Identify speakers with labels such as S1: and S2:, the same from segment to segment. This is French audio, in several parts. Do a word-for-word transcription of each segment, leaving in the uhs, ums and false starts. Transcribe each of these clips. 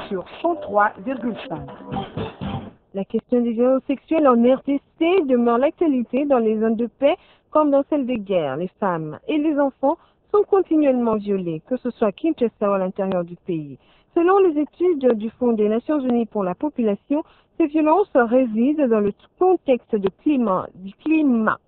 S1: sur cent trois virgule cinq.
S2: La question des violences sexuelles en R D C demeure l'actualité dans les zones de paix comme dans celles de guerre. Les femmes et les enfants sont continuellement violés, que ce soit à Kinshasa ou à l'intérieur du pays. Selon les études du Fonds des Nations Unies pour la population, ces violences résident dans le contexte de climat, du climat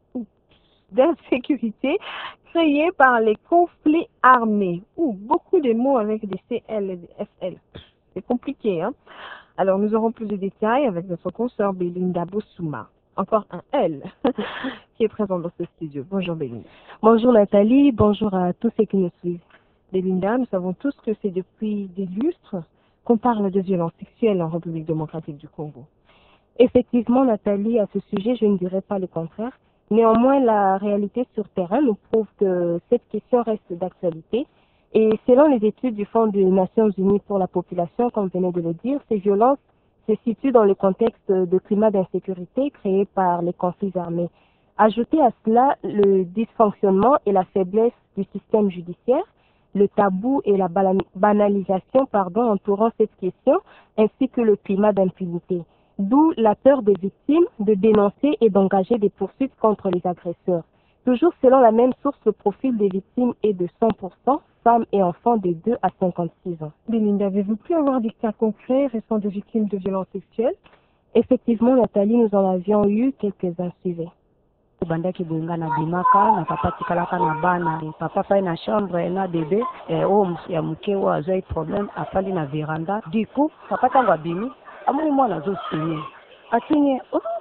S2: d'insécurité créé par les conflits armés. Ou beaucoup de mots avec des C L et des F L. C'est compliqué, hein? Alors nous aurons plus de détails avec notre consoeur Belinda Bossouma. Encore un L qui est présent dans ce studio. Bonjour Belinda.
S3: Bonjour Nathalie, bonjour à tous ceux qui nous suivent.
S2: Belinda, nous savons tous que c'est depuis des lustres qu'on parle de violences sexuelles en République démocratique du Congo.
S3: Effectivement Nathalie, à ce sujet, je ne dirais pas le contraire. Néanmoins, la réalité sur terrain nous prouve que cette question reste d'actualité. Et selon les études du Fonds des Nations Unies pour la population, comme venez de le dire, ces violences se situent dans le contexte de climat d'insécurité créé par les conflits armés. Ajoutez à cela le dysfonctionnement et la faiblesse du système judiciaire, le tabou et la banalisation pardon, entourant cette question, ainsi que le climat d'impunité. D'où la peur des victimes de dénoncer et d'engager des poursuites contre les agresseurs. Toujours selon la même source, le profil des victimes est de cent pour cent femmes et enfants de deux à cinquante-six ans.
S2: Belinda, avez-vous pu avoir des cas concrets récents de victimes de violences sexuelles?
S3: Effectivement, Nathalie, nous en avions eu quelques-uns suivis.
S4: Bandaki bunga na bimaka na papa tikalaka na bana papa pa na chambre na bébé eh o ya mke wa azai problème afali na veranda du coup papa tango abimi amoni mwana zo signé atinye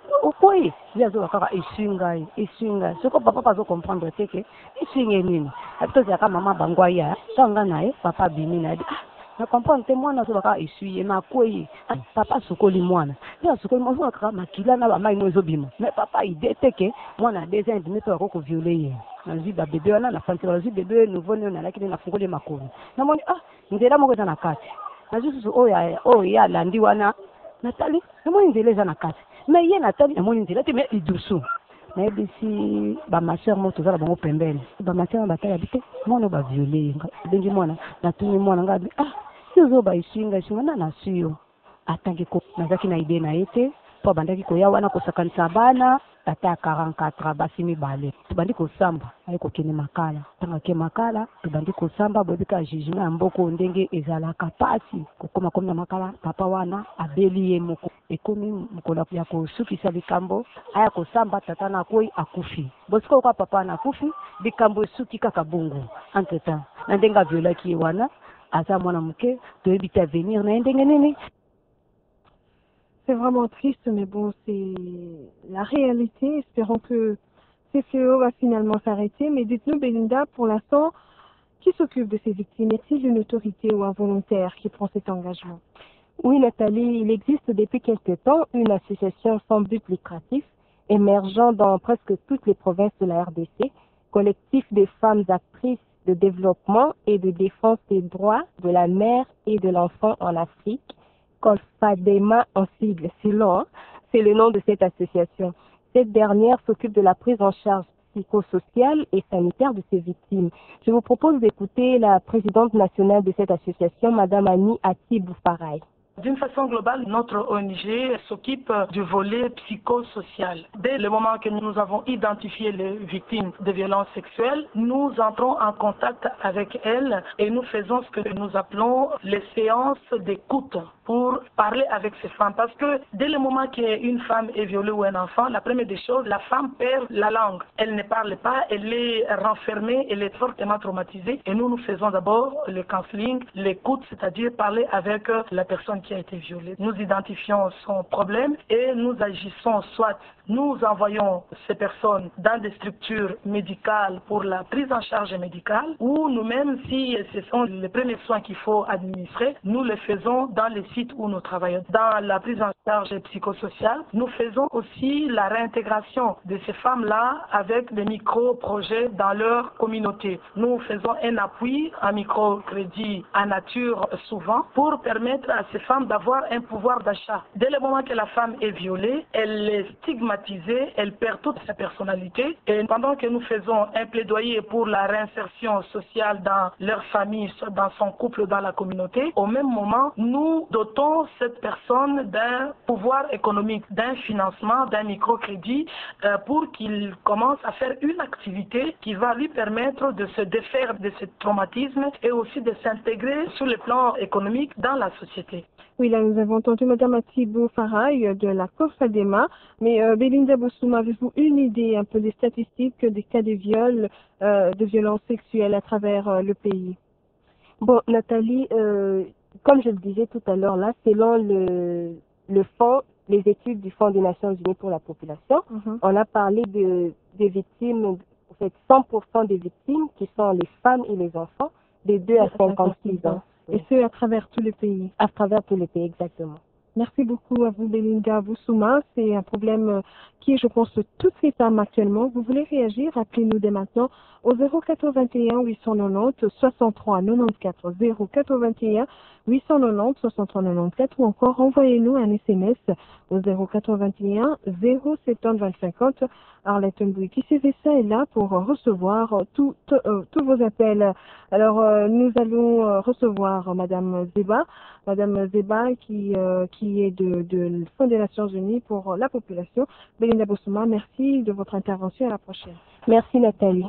S4: ukoi yazo kaka isinga isinga soko papa pazo comprendre teke isinga nini atoza kama mama bangwa ya tanga nae papa bimi na na comprendre te mwana zo kaka isuye na koi papa sokoli mwana ya sokoli mwana kaka makila na ba mai nozo bima mais papa ide teke mwana deux ans demi to ko violer ye na zi ba bébé wana na fanti ba zi bébé nouveau né na lakini na fungole makoni na moni ah ndela moko na kati na zi so oya oya landi wana Nathalie na moni ndela za na kati mais ye Nathalie na moni ndela te mais idusu na ebisi ba ma sœur mo tozala bango pembeni ba ma sœur bataya bite mwana ba violer bengi mwana na tuni mwana ngabi ah sizo ba isinga isinga na na siyo atangi ko nazaki na idée na ete po bandaki ko ya wana ko sakanisa bana tata quarante-quatre basi mibale tubandi ko samba ay ko kene makala tanga ke makala tubandi ko samba bobika jijina mboko ndenge ezala kapasi ko koma komna makala papa wana abeli ye moko ekomi mukola ya ko sukisa bikambo aya ko samba tata na koi akufi bosiko kwa papa na akufi bikambo suki kaka bongo entre temps na ndenga viola ki wana asa mwana mke to ebita venir na ndenge nini.
S2: C'est vraiment triste, mais bon, c'est la réalité. Espérons que ce fléau va finalement s'arrêter. Mais dites-nous, Belinda, pour l'instant, qui s'occupe de ces victimes? Y a-t-il une autorité ou un volontaire qui prend cet engagement?
S3: Oui, Nathalie, il existe depuis quelque temps une association sans but lucratif émergeant dans presque toutes les provinces de la R D C, collectif des femmes actrices de développement et de défense des droits de la mère et de l'enfant en Afrique. Colfadema en sigle, c'est long, hein? C'est le nom de cette association. Cette dernière s'occupe de la prise en charge psychosociale et sanitaire de ces victimes. Je vous propose d'écouter la présidente nationale de cette association, Madame Annie Ati-Boufaray.
S5: D'une façon globale, notre O N G s'occupe du volet psychosocial. Dès le moment que nous avons identifié les victimes de violences sexuelles, nous entrons en contact avec elles et nous faisons ce que nous appelons les séances d'écoute pour parler avec ces femmes. Parce que dès le moment qu'une femme est violée ou un enfant, la première des choses, la femme perd la langue. Elle ne parle pas, elle est renfermée, elle est fortement traumatisée. Et nous, nous faisons d'abord le counseling, l'écoute, c'est-à-dire parler avec la personne qui a été violée. Nous identifions son problème et nous agissons, soit nous envoyons ces personnes dans des structures médicales pour la prise en charge médicale, ou nous-mêmes, si ce sont les premiers soins qu'il faut administrer, nous les faisons dans les sites où nous travaillons. Dans la prise en charge psychosociale, nous faisons aussi la réintégration de ces femmes-là avec des micro-projets dans leur communauté. Nous faisons un appui, un microcrédit en nature souvent, pour permettre à ces femmes d'avoir un pouvoir d'achat. Dès le moment que la femme est violée, elle est stigmatisée, elle perd toute sa personnalité. Et pendant que nous faisons un plaidoyer pour la réinsertion sociale dans leur famille, dans son couple, dans la communauté, au même moment, nous dotons dotons cette personne d'un pouvoir économique, d'un financement, d'un microcrédit euh, pour qu'il commence à faire une activité qui va lui permettre de se défaire de ce traumatisme et aussi de s'intégrer sur le plan économique dans la société.
S2: Oui, là, nous avons entendu Mme Atibou Faraï de la COFADEMA. Mais euh, Belinda Bossouma, avez-vous une idée un peu des statistiques des cas de viol, euh, de violences sexuelles à travers euh, le pays?
S3: Bon, Nathalie, euh, comme je le disais tout à l'heure, là, selon le, le fonds, les études du Fonds des Nations Unies pour la population,
S2: Mm-hmm.
S3: on a parlé de, des victimes, en fait, cent pour cent des victimes qui sont les femmes et les enfants des deux à cinquante-six ans.
S2: Et ce, à travers tout le pays.
S3: À travers tous les pays, exactement.
S2: Merci beaucoup à vous, Belinda Bossouma. C'est un problème qui est, je pense, toutes les femmes actuellement. Vous voulez réagir? Appelez-nous dès maintenant au zéro quatre-vingt-un huit cent quatre-vingt-dix soixante-trois quatre-vingt-quatorze, zéro quatre-vingt-un huit cent quatre-vingt-dix soixante-trois quatre-vingt-quatorze, ou encore envoyez-nous un S M S au zéro quatre-vingt-un zéro soixante-dix cinquante. Arlette Mbouy qui C V C est là pour recevoir tous euh, tous vos appels. Alors, euh, nous allons euh, recevoir Madame Zeba, Madame Zeba qui euh, qui est de, de Fonds des Nations Unies pour la population. Belinda Bossouma, merci de votre intervention. À la prochaine.
S3: Merci Nathalie.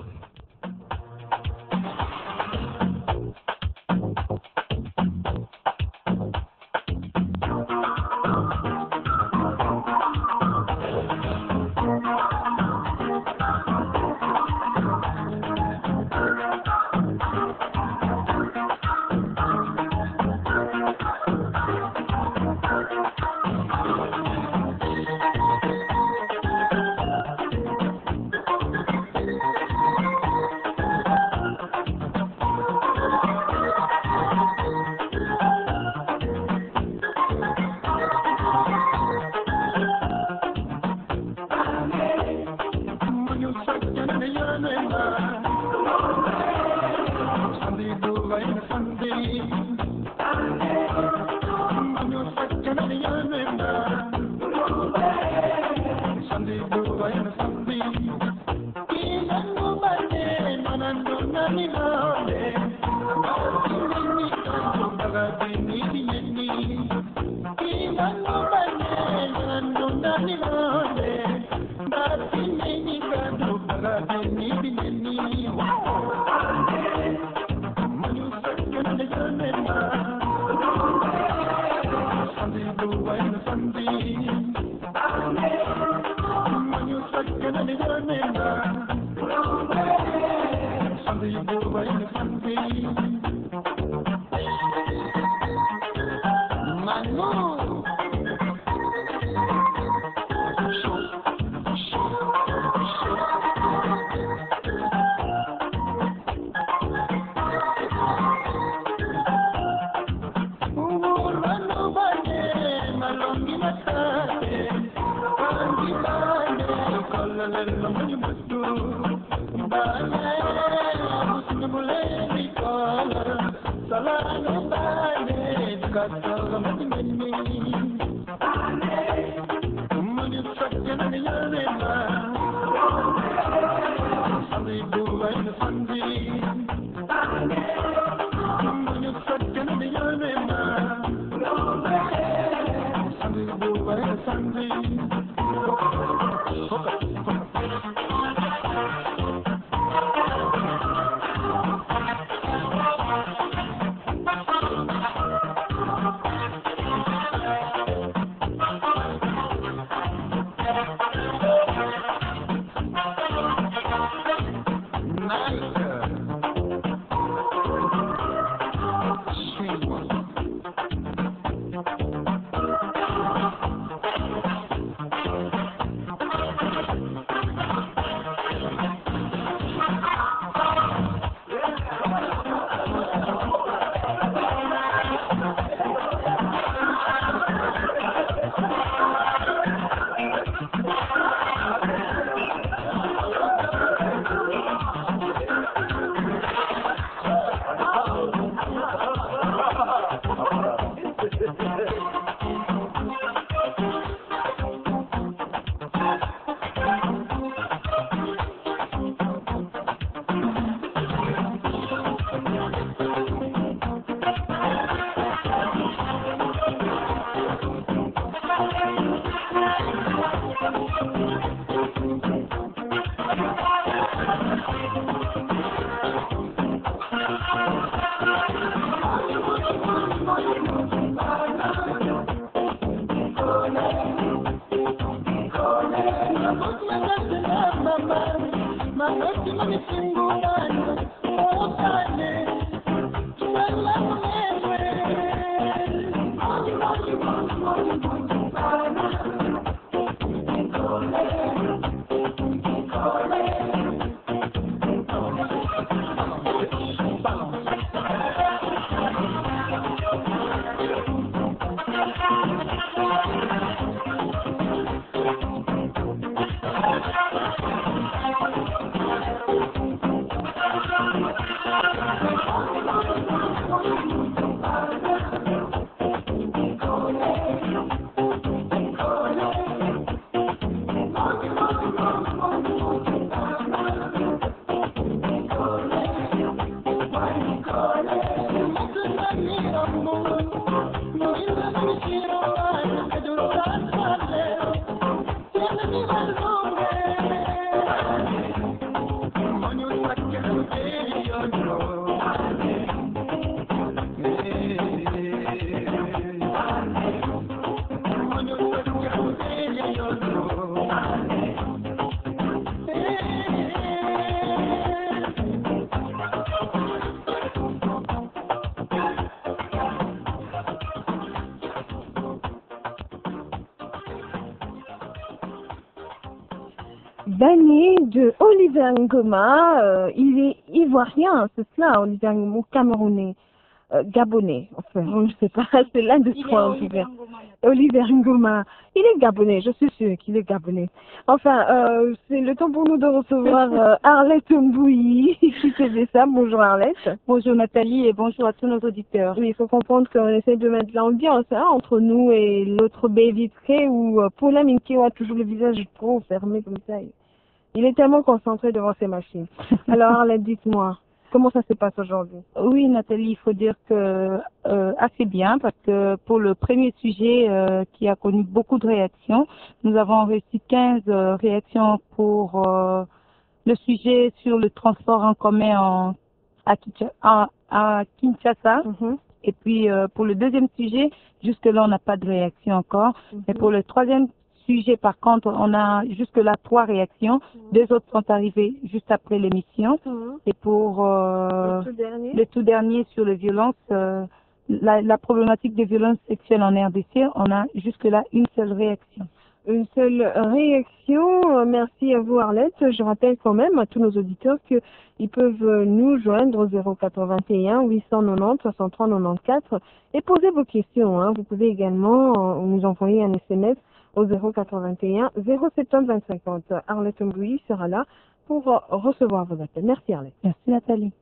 S2: Banni de Oliver Ngoma, euh, il est ivoirien, c'est cela, Oliver Ngoma, ou camerounais, euh, gabonais, enfin, je ne sais pas, c'est l'un de trois, Oliver. Oliver Ngoma, il est gabonais, je suis sûre qu'il est gabonais. Enfin, euh, c'est le temps pour nous de recevoir euh, Arlette Mbouyi, qui faisait ça. Bonjour Arlette.
S4: Bonjour Nathalie et bonjour à tous nos auditeurs.
S2: Oui, il faut comprendre qu'on essaie de mettre l'ambiance hein, entre nous et l'autre baie vitrée où euh, Paula Minkewa a toujours le visage trop fermé comme ça. Il est tellement concentré devant ses machines. Alors Arlette, dites-moi, comment ça se passe aujourd'hui?
S4: Oui Nathalie, il faut dire que euh, assez bien parce que pour le premier sujet euh, qui a connu beaucoup de réactions, nous avons reçu quinze euh, réactions pour euh, le sujet sur le transport en commun en, à, à, à Kinshasa.
S2: Mm-hmm.
S4: Et puis euh, pour le deuxième sujet, jusque-là on n'a pas de réaction encore.
S2: Mm-hmm.
S4: Et pour le troisième sujet, par contre, on a jusque-là trois réactions. Mmh. Deux autres sont arrivées juste après l'émission. Mmh. Et pour euh,
S2: le, tout dernier.
S4: le tout dernier sur les violences, euh, la, la problématique des violences sexuelles en R D C, on a jusque-là une seule réaction.
S2: Une seule réaction. Merci à vous Arlette. Je rappelle quand même à tous nos auditeurs qu'ils peuvent nous joindre au zéro quatre-vingt-un huit cent quatre-vingt-dix soixante-trois quatre-vingt-quatorze et poser vos questions. Hein. Vous pouvez également nous envoyer un S M S au zéro quatre-vingt-un zéro soixante-dix vingt cinquante. Arlette Mbouyi sera là pour recevoir vos appels. Merci Arlette.
S4: Merci Nathalie.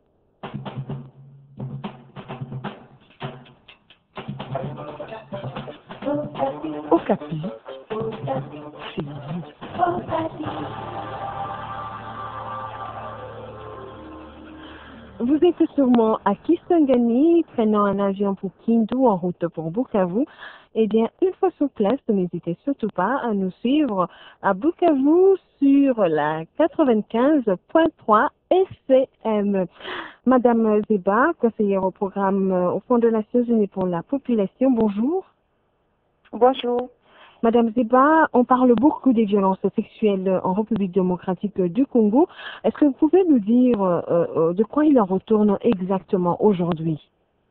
S1: Okapi.
S2: Vous êtes sûrement à Kisangani, prenant un avion pour Kindu en route pour Bukavu. Eh bien, une fois sur place, n'hésitez surtout pas à nous suivre à Bukavu sur la quatre-vingt-quinze point trois F M. Madame Zeba, conseillère au programme au Fonds des Nations Unies pour la population, bonjour.
S6: Bonjour.
S2: Madame Zeba, on parle beaucoup des violences sexuelles en République démocratique du Congo. Est-ce que vous pouvez nous dire euh, de quoi il en retourne exactement aujourd'hui?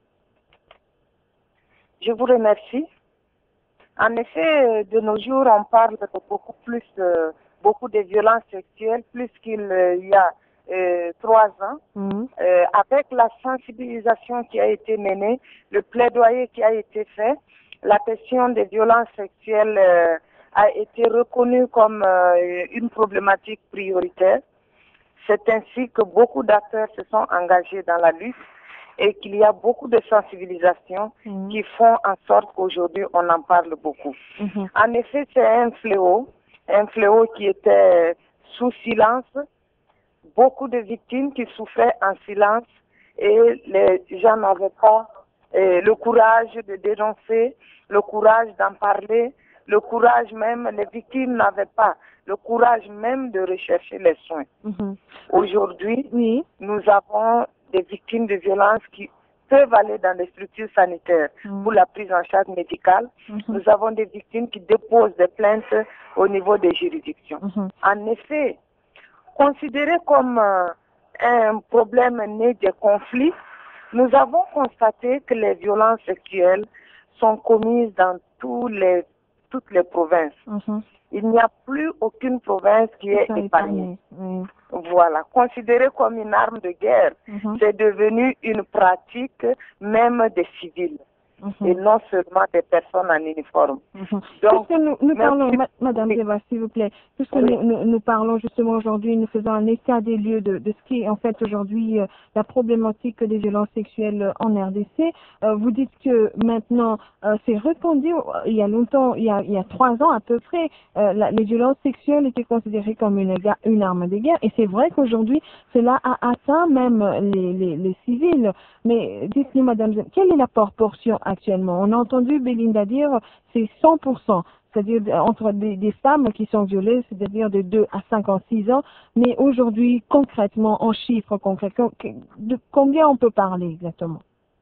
S6: Je vous remercie. En effet, de nos jours, on parle de beaucoup plus, euh, beaucoup de violences sexuelles, plus qu'il euh, y a euh, trois ans. Mmh. Euh, avec la sensibilisation qui a été menée, le plaidoyer qui a été fait, la question des violences sexuelles euh, a été reconnue comme euh, une problématique prioritaire. C'est ainsi que beaucoup d'acteurs se sont engagés dans la lutte et qu'il y a beaucoup de sensibilisation mmh. qui font en sorte qu'aujourd'hui on en parle beaucoup. Mmh. En effet, c'est un fléau, un fléau qui était sous silence, beaucoup de victimes qui souffraient en silence et les gens n'avaient pas euh, le courage de dénoncer, le courage d'en parler, le courage même, les victimes n'avaient pas le courage même de rechercher les soins.
S2: Mhm.
S6: Aujourd'hui,
S2: Oui.
S6: nous avons des victimes de violences qui peuvent aller dans des structures sanitaires
S2: Mhm.
S6: pour la prise en charge médicale.
S2: Mhm.
S6: Nous avons des victimes qui déposent des plaintes au niveau des juridictions.
S2: Mhm.
S6: En effet, considéré comme euh, un problème né des conflits, nous avons constaté que les violences sexuelles sont commises dans tous les, toutes les provinces.
S2: Mhm.
S6: Il n'y a plus aucune province qui est
S2: Ça
S6: épargnée.
S2: Oui.
S6: Voilà, considéré comme une arme de guerre,
S2: Mhm.
S6: c'est devenu une pratique même des civils
S2: Mhm.
S6: et non seulement des personnes en uniforme.
S2: Mhm.
S6: Donc,
S2: Puisque nous, nous
S6: même
S2: parlons,
S6: si-
S2: ma- Madame
S6: oui.
S2: Zeva, s'il vous plaît, puisque
S6: Oui.
S2: nous, nous, nous parlons justement aujourd'hui, nous faisons un état des lieux de, de ce qui est en fait aujourd'hui euh, la problématique des violences sexuelles euh, en R D C. Euh, vous dites que maintenant euh, c'est répandu. Il y a longtemps, il y a, il y a trois ans à peu près, euh, la- les violences sexuelles étaient considérées comme une, ga- une arme de guerre. Et c'est vrai qu'aujourd'hui, cela a atteint même les, les, les civils. Mais dites-nous, Madame Zeva, quelle est la proportion actuellement? On a entendu Belinda dire c'est cent pour cent, c'est-à-dire entre des, des femmes qui sont violées, c'est-à-dire de deux à cinquante-six ans. Mais aujourd'hui, concrètement, en chiffres concrets, de combien on peut parler exactement?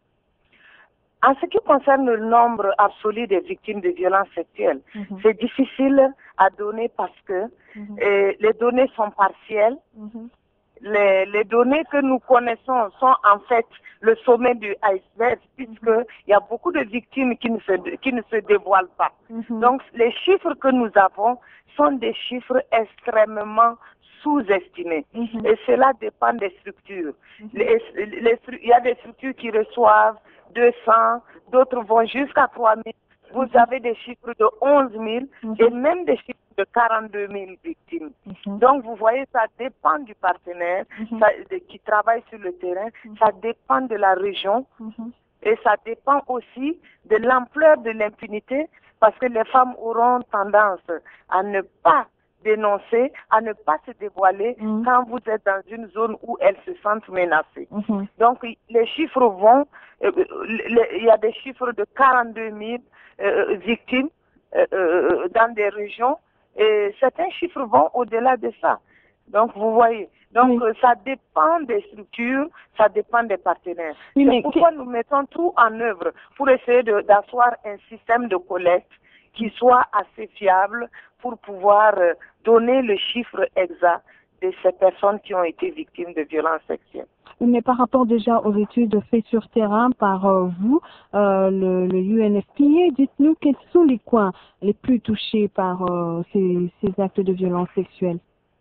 S6: En ce qui concerne le nombre absolu des victimes de violences sexuelles,
S2: Mhm.
S6: c'est difficile à donner parce que
S2: Mhm.
S6: euh, les données sont partielles.
S2: Mhm.
S6: Les, les données que nous connaissons sont en fait le sommet du iceberg, puisqu'il y a beaucoup de victimes qui ne se, qui ne se dévoilent pas.
S2: Mhm.
S6: Donc, les chiffres que nous avons sont des chiffres extrêmement sous-estimés.
S2: Mhm.
S6: Et cela dépend des structures. Les- les stru- il y a des structures qui reçoivent deux cents, d'autres vont jusqu'à trois mille. Vous avez des chiffres de onze mille et même des chiffres de quarante-deux mille victimes.
S2: Mhm.
S6: Donc, vous voyez, ça dépend du partenaire
S2: Mhm.
S6: ça- de- qui travaille sur le terrain, ça dépend de la région
S2: Mhm.
S6: et ça dépend aussi de l'ampleur de l'impunité parce que les femmes auront tendance à ne pas dénoncer, à ne pas se dévoiler
S2: Mhm.
S6: quand vous êtes dans une zone où elles se sentent menacées.
S2: Mhm.
S6: Donc, les chiffres vont, euh, le- il y a des chiffres de quarante-deux mille euh, victimes euh, euh, dans des régions et certains chiffres vont au-delà de ça. Donc, vous voyez. Donc,
S2: Oui.
S6: euh, ça dépend des structures, ça dépend des partenaires.
S2: Oui, mais
S6: C'est pourquoi nous mettons tout en œuvre pour essayer de- d'asseoir un système de collecte qui soit assez fiable pour pouvoir euh, donner le chiffre exact de ces personnes qui ont été victimes de violences sexuelles.
S2: Mais par rapport déjà aux études faites sur terrain par euh, vous, euh, le, le U N F P A, dites-nous quels sont les coins les plus touchés par euh, ces, ces actes de violence sexuelle.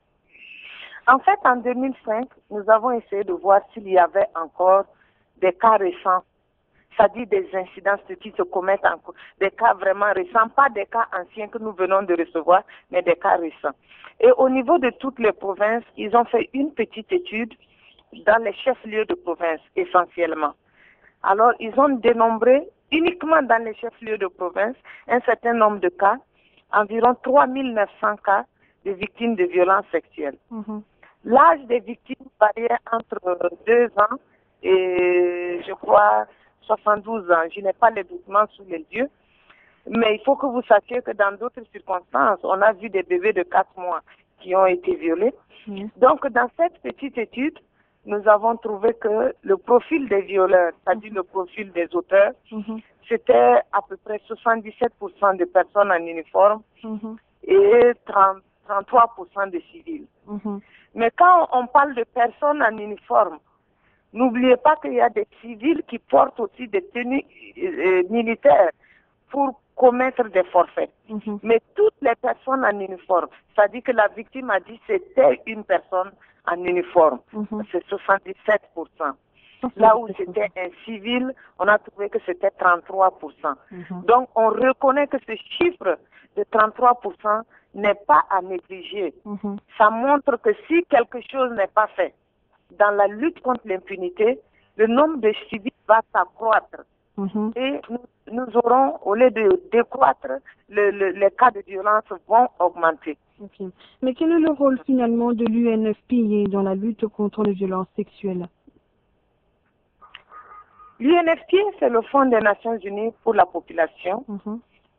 S6: En fait, en deux mille cinq, nous avons essayé de voir s'il y avait encore des cas récents, c'est-à-dire des incidents qui se commettent encore, des cas vraiment récents, pas des cas anciens que nous venons de recevoir, mais des cas récents. Et au niveau de toutes les provinces, ils ont fait une petite étude dans les chefs-lieux de province, essentiellement. Alors, ils ont dénombré uniquement dans les chefs-lieux de province un certain nombre de cas, environ trois mille neuf cents cas de victimes de violences sexuelles.
S2: Mhm.
S6: L'âge des victimes variait entre deux ans et, je crois, soixante-douze ans. Je n'ai pas les documents sous les yeux. Mais il faut que vous sachiez que dans d'autres circonstances, on a vu des bébés de quatre mois qui ont été violés.
S2: Mhm.
S6: Donc, dans cette petite étude, nous avons trouvé que le profil des violeurs, c'est-à-dire le profil des auteurs,
S2: Mhm.
S6: c'était à peu près soixante-dix-sept pour cent de personnes en uniforme
S2: Mhm.
S6: et trente, trente-trois pour cent de civils.
S2: Mhm.
S6: Mais quand on parle de personnes en uniforme, n'oubliez pas qu'il y a des civils qui portent aussi des tenues euh, militaires pour commettre des forfaits.
S2: Mhm.
S6: Mais toutes les personnes en uniforme, c'est-à-dire que la victime a dit que c'était une personne en uniforme,
S2: Mhm.
S6: c'est soixante-dix-sept pour cent. Là où c'était un civil, on a trouvé que c'était trente-trois pour cent.
S2: Mhm.
S6: Donc on reconnaît que ce chiffre de trente-trois pour cent n'est pas à négliger.
S2: Mhm.
S6: Ça montre que si quelque chose n'est pas fait dans la lutte contre l'impunité, le nombre de civils va s'accroître.
S2: Mhm.
S6: Et nous, nous aurons, au lieu de décroître, le, le, les cas de violence vont augmenter.
S2: Ok. Mais quel est le rôle finalement de l'U N F P A dans la lutte contre les violences sexuelles?
S6: L'U N F P A, c'est le Fonds des Nations Unies pour la population.
S2: Mhm.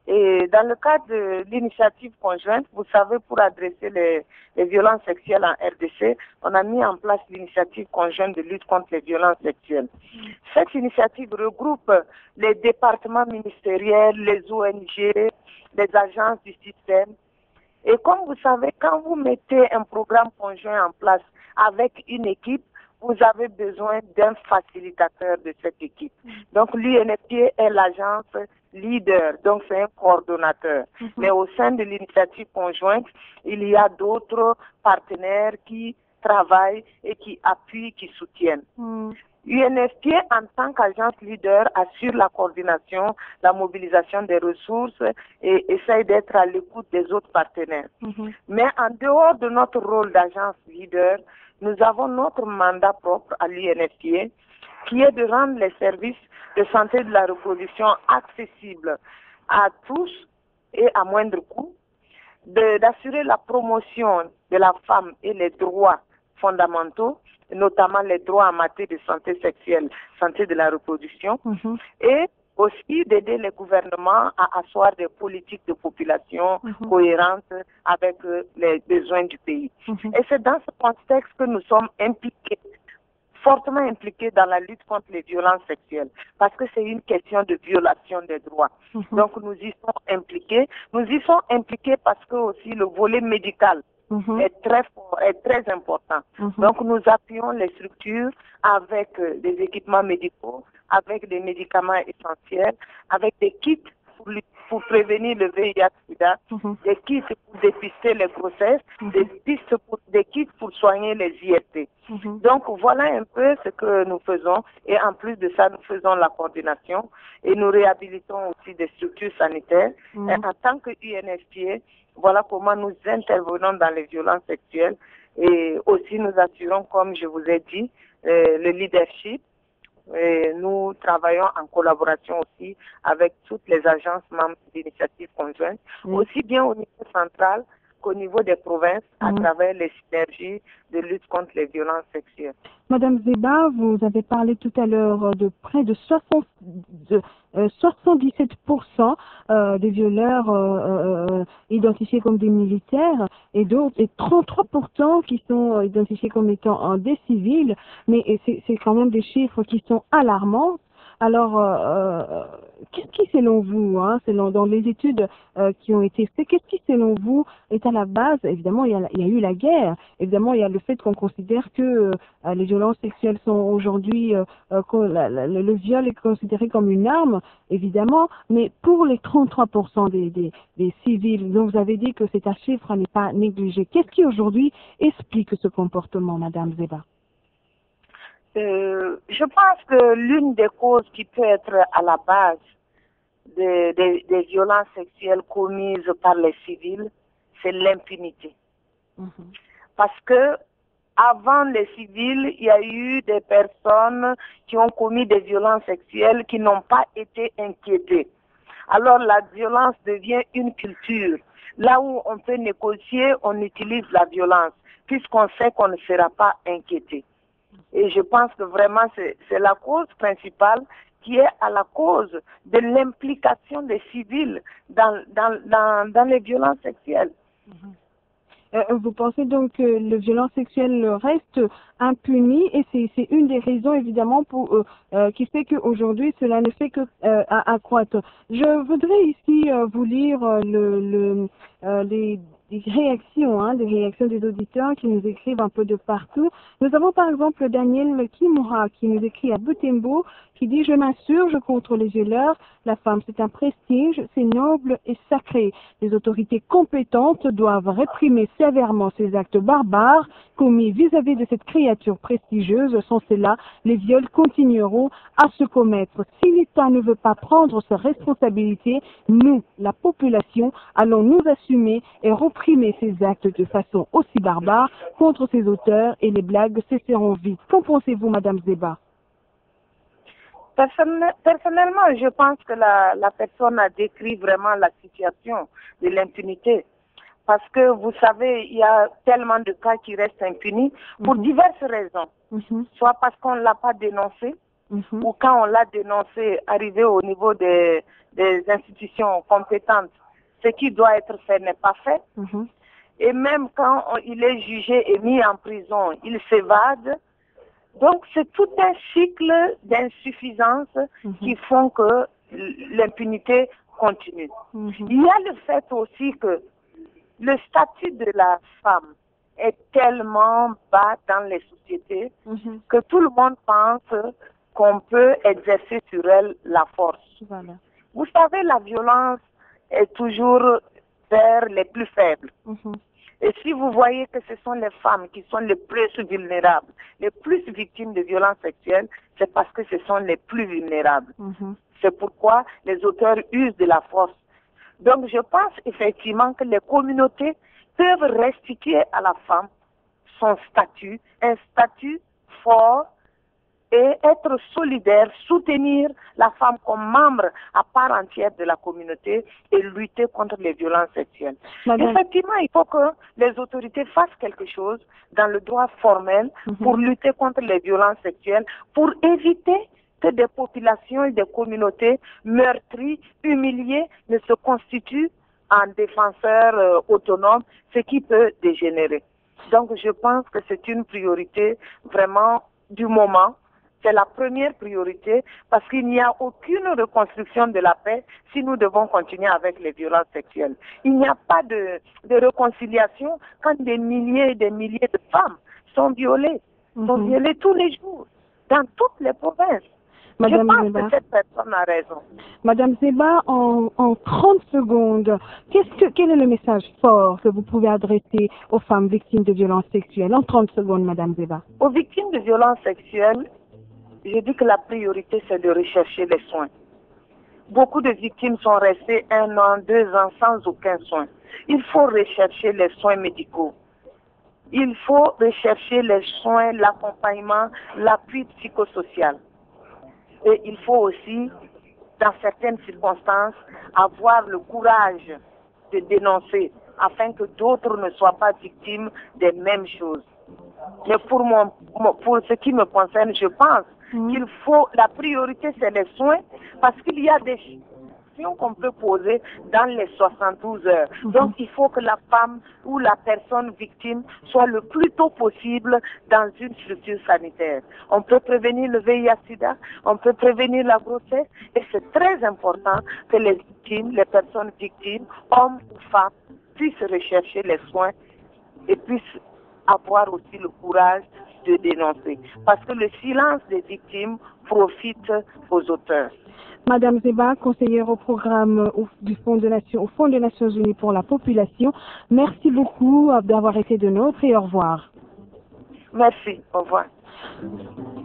S6: Et dans le cadre de l'initiative conjointe, vous savez, pour adresser les, les violences sexuelles en R D C, on a mis en place l'initiative conjointe de lutte contre les violences sexuelles. Cette initiative regroupe les départements ministériels, les O N G, les agences du système. Et comme vous savez, quand vous mettez un programme conjoint en place avec une équipe, vous avez besoin d'un facilitateur de cette équipe. Donc l'U N F P A est l'agence leader, donc c'est un coordonnateur. Mm-hmm. Mais au sein de l'initiative conjointe, il y a d'autres partenaires qui travaillent et qui appuient, qui soutiennent. Mm. U N F P A, en tant qu'agence leader, assure la coordination, la mobilisation des ressources et essaye d'être à l'écoute des autres partenaires. Mm-hmm. Mais en dehors de notre rôle d'agence leader, nous avons notre mandat propre à l'U N F P A, qui est de rendre les services de santé de la reproduction accessibles à tous et à moindre coût, d'assurer la promotion de la femme et les droits fondamentaux, notamment les droits en matière de santé sexuelle, santé de la reproduction, mm-hmm. et aussi d'aider les gouvernements à asseoir des politiques de population mm-hmm. cohérentes avec euh, les besoins du pays. Mm-hmm. Et c'est dans ce contexte que nous sommes impliqués, fortement impliqués dans la lutte contre les violences sexuelles, parce que c'est une question de violation des droits. Mm-hmm. Donc nous y sommes impliqués. Nous y sommes impliqués parce que aussi le volet médical Mm-hmm. est très fort, est très important. Mm-hmm. Donc nous appuyons les structures avec euh, des équipements médicaux, avec des médicaments essentiels, avec des kits pour, pour prévenir le V I H-Sida, mm-hmm. des kits pour dépister les grossesses, mm-hmm. des, pistes pour, des kits pour soigner les I S T. Mm-hmm. Donc voilà un peu ce que nous faisons et en plus de ça, nous faisons la coordination et nous réhabilitons aussi des structures sanitaires. Mm-hmm. Et en tant que U N F P A, voilà comment nous intervenons dans les violences sexuelles et aussi nous assurons, comme je vous ai dit, euh, le leadership. Et nous travaillons en collaboration aussi avec toutes les agences membres d'initiatives conjointes, mmh. aussi bien au niveau central qu'au niveau des provinces, mmh. à travers les synergies de lutte contre les violences sexuelles.
S2: Madame Zeba, vous avez parlé tout à l'heure de près de, soixante, de euh, soixante-dix-sept pour cent euh, des violeurs euh, euh, identifiés comme des militaires et d'autres et trente-trois pour cent qui sont identifiés comme étant en des civils, mais c'est quand même des chiffres qui sont alarmants. Alors, euh, qu'est-ce qui, selon vous, hein, selon dans les études euh, qui ont été faites, qu'est-ce qui, selon vous, est à la base? Évidemment, il y a, il y a eu la guerre. Évidemment, il y a le fait qu'on considère que euh, les violences sexuelles sont aujourd'hui, euh, euh, le, le viol est considéré comme une arme, évidemment. Mais pour les trente-trois pour cent des, des, des civils, dont vous avez dit que c'est un chiffre à ne pas négliger, qu'est-ce qui aujourd'hui explique ce comportement, Madame Zeba?
S6: Euh, je pense que l'une des causes qui peut être à la base des, des, des violences sexuelles commises par les civils, c'est l'impunité. Mm-hmm. Parce que avant les civils, il y a eu des personnes qui ont commis des violences sexuelles qui n'ont pas été inquiétées. Alors la violence devient une culture. Là où on peut négocier, on utilise la violence, puisqu'on sait qu'on ne sera pas inquiété. Et je pense que vraiment c'est la cause principale qui est à la cause de l'implication des civils dans, dans, dans, dans les violences sexuelles.
S2: Euh, vous pensez donc que les violences sexuelles restent impunies et c'est une des raisons évidemment pour, euh, euh, qui fait qu'aujourd'hui cela ne fait que euh, accroître. Je voudrais ici euh, vous lire euh, le, le, euh, les des réactions, hein, des réactions des auditeurs qui nous écrivent un peu de partout. Nous avons par exemple Daniel Kimura qui nous écrit à Butembo, qui dit « Je m'insurge contre les violeurs. La femme, c'est un prestige, c'est noble et sacré. Les autorités compétentes doivent réprimer sévèrement ces actes barbares commis vis-à-vis de cette créature prestigieuse. Sans cela, les viols continueront à se commettre. Si l'État ne veut pas prendre ses responsabilités, nous, la population, allons nous assumer et réprimer ces actes de façon aussi barbare contre ces auteurs et les blagues cesseront vite. Qu'en pensez-vous, Madame Zeba?
S6: Personnellement, je pense que la, la personne a décrit vraiment la situation de l'impunité. Parce que, vous savez, il y a tellement de cas qui restent impunis pour mm-hmm. diverses raisons. Mm-hmm. Soit parce qu'on ne l'a pas dénoncé, mm-hmm. ou quand on l'a dénoncé, arrivé au niveau des, des institutions compétentes, ce qui doit être fait n'est pas fait. Mm-hmm. Et même quand on, il est jugé et mis en prison, il s'évade. Donc c'est tout un cycle d'insuffisance mm-hmm. qui font que l'impunité continue. Mm-hmm. Il y a le fait aussi que le statut de la femme est tellement bas dans les sociétés mm-hmm. que tout le monde pense qu'on peut exercer sur elle la force. Voilà. Vous savez, la violence est toujours vers les plus faibles. Mm-hmm. Et si vous voyez que ce sont les femmes qui sont les plus vulnérables, les plus victimes de violences sexuelles, c'est parce que ce sont les plus vulnérables. Mm-hmm. C'est pourquoi les auteurs usent de la force. Donc je pense effectivement que les communautés peuvent restituer à la femme son statut, un statut fort, et être solidaire, soutenir la femme comme membre à part entière de la communauté et lutter contre les violences sexuelles. Madame. Effectivement, il faut que les autorités fassent quelque chose dans le droit formel mm-hmm. pour lutter contre les violences sexuelles, pour éviter que des populations et des communautés meurtries, humiliées, ne se constituent en défenseurs euh, autonomes, ce qui peut dégénérer. Donc je pense que c'est une priorité vraiment du moment. C'est la première priorité parce qu'il n'y a aucune reconstruction de la paix si nous devons continuer avec les violences sexuelles. Il n'y a pas de, de réconciliation quand des milliers et des milliers de femmes sont violées, mm-hmm. sont violées tous les jours, dans toutes les provinces. Madame Je pense Zeba. que cette personne a raison.
S2: Madame Zeba, en, en trente secondes, qu'est-ce que, quel est le message fort que vous pouvez adresser aux femmes victimes de violences sexuelles? En trente secondes, Madame Zeba.
S6: Aux victimes de violences sexuelles, je dis que la priorité, c'est de rechercher les soins. Beaucoup de victimes sont restées un an, deux ans sans aucun soin. Il faut rechercher les soins médicaux. Il faut rechercher les soins, l'accompagnement, l'appui psychosocial. Et il faut aussi, dans certaines circonstances, avoir le courage de dénoncer afin que d'autres ne soient pas victimes des mêmes choses. Mais pour, mon, pour ce qui me concerne, je pense mmh. qu'il faut, la priorité c'est les soins parce qu'il y a des questions qu'on peut poser dans les soixante-douze heures. Mmh. Donc il faut que la femme ou la personne victime soit le plus tôt possible dans une structure sanitaire. On peut prévenir le V I H sida, on peut prévenir la grossesse et c'est très important que les victimes, les personnes victimes, hommes ou femmes, puissent rechercher les soins et puissent avoir aussi le courage de dénoncer. Parce que le silence des victimes profite aux auteurs.
S2: Madame Zeba, conseillère au programme du Fonds de Nations, au Fonds des Nations Unies pour la population, merci beaucoup d'avoir été de nôtres et au revoir.
S6: Merci, au revoir.